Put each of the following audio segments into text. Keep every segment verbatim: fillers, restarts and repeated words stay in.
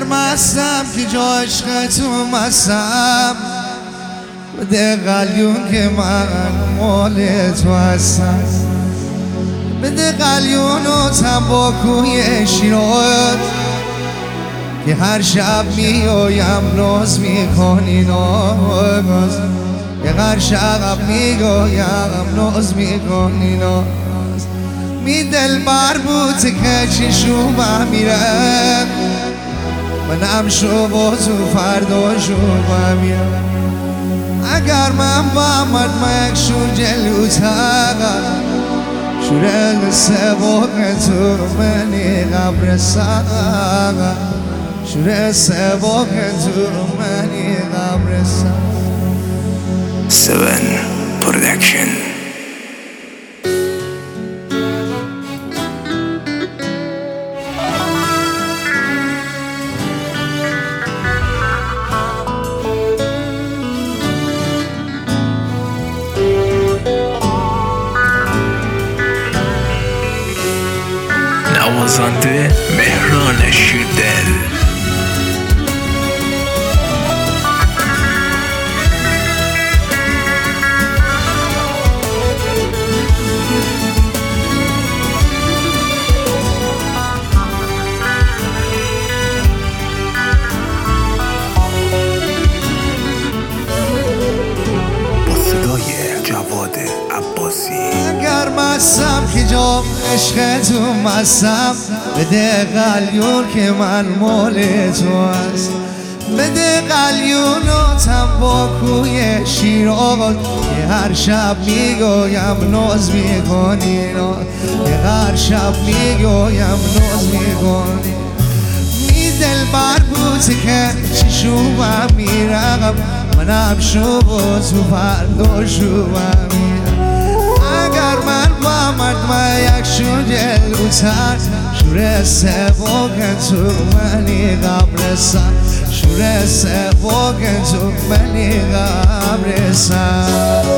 اگر مستم که جا عشق تو مستم، بده قلیون که من مال تو هستم. بده قلیون و تنباکوی شیرات که هر شب میایم ناز میکنی ناز، که هر شب میگویم ناز میکنی ناز. می دل بر بود که چشومم میره، منم شو با تو فردا شومم میره. اگر من با مرد مکشون جلوتر، شوره سباق تو منی قبرستان، شوره سباق تو منی قبرستان. seven Production. نوازنده مهران شیردل. اگر مستم که جام عشق تو مستم، بده قلیون که من مال تو هست. بده قلیون و تنباکوی شیرات که هر شب میگویم ناز میکنی ناز، که هر شب میگویم ناز میکنی. می دل بر بود که چشومم میرم، منم شو با تو فردا شومم میرم. اگر من با مرد ما یک شو جلوتر، شوره سباق تو منی قبرستان، شوره سباق تو منی قبرستان.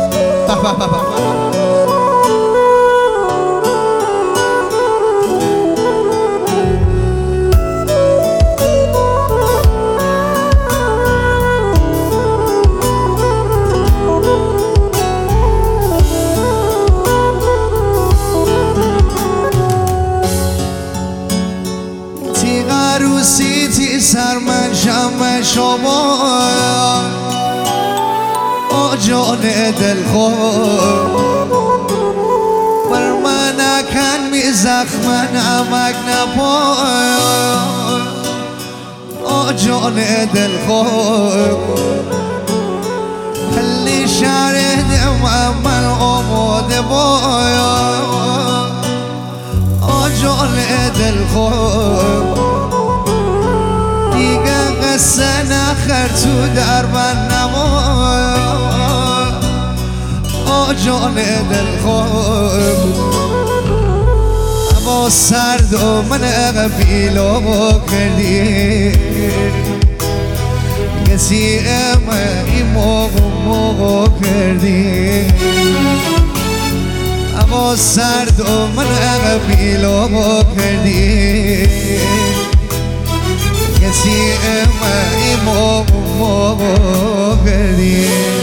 روسیتی سر من شم شما آجان دل خود، بر من اکن می زخم نمک نپای آجان دل خود. کلی شهر دم من آماده بایا آجان دل خود. دیگه قصه نخر تو در من نمای آجان دل خود. اما سرد و من قبیلو کردی، کسی ام ایمو موقع کردی. اما سرد و من قبیلو کردی، کسی ام ایمو موقع کردی.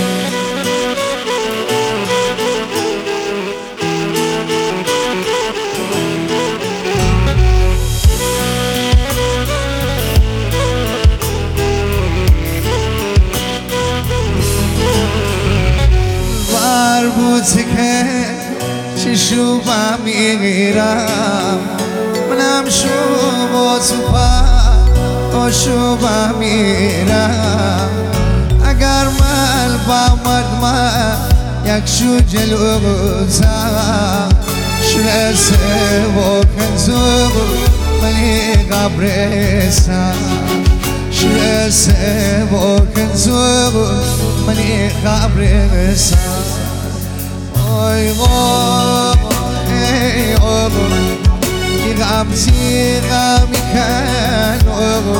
بر بود که چشومم میگیرم، منم شو با تو پر شوبم میرم. اگر من با مرد من یک شو جلوتر، شوره سباق تو منی قبرستان، شوره سباق تو منی قبرستان. آی وای ای وای غم غمی کن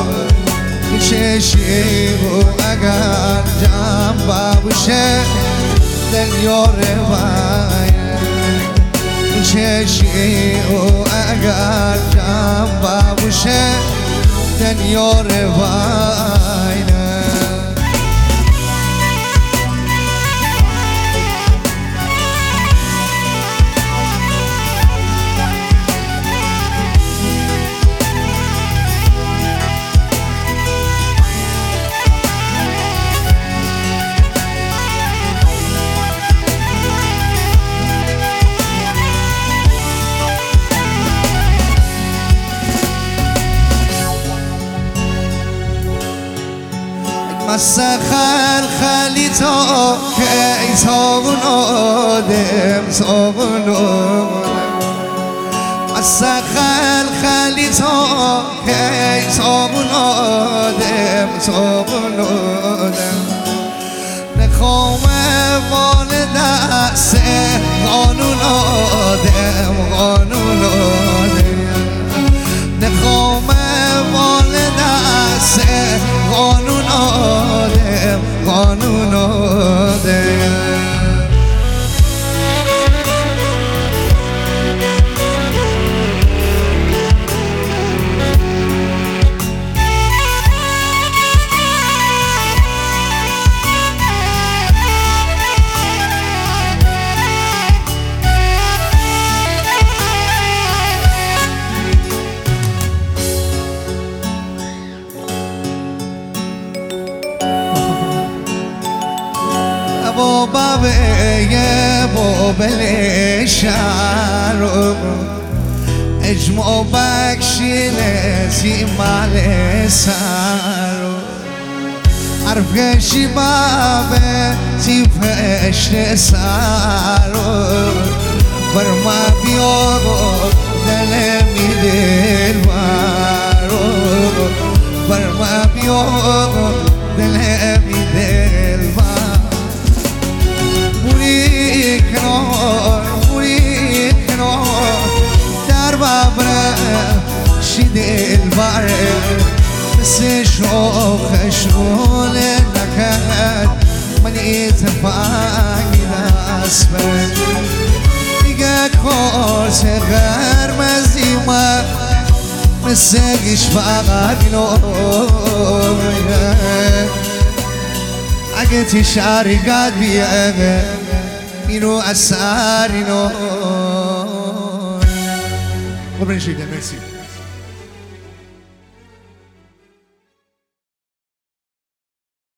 چشی و اگر جنب باشه دل یار من، چشی و اگر جنب باشه دنیا رو باینه مسخر خالی تا که صابون آدم صابون آدم مسخر خالی تا که صابون آدم صابون آدم نخوام والده سه قانون آدم قانون آدم نخوام والده سه قانون آدم قانون آدم بابا به بابل شهر اجمع بخشی زیمال سر حرفشی بابه زیپش سر برما بیا دل می دل بارو برما بیا دل می دل بارو بوری کنار بوری کنار در ببره شی دل باره مثل شوخشون نکرد من اتفاقی دست برد دیگه کارس قرمزی من مثل گیش فقط نویه اگه تی شرکت بیه اینو اثر اینو قربان شیده مرسی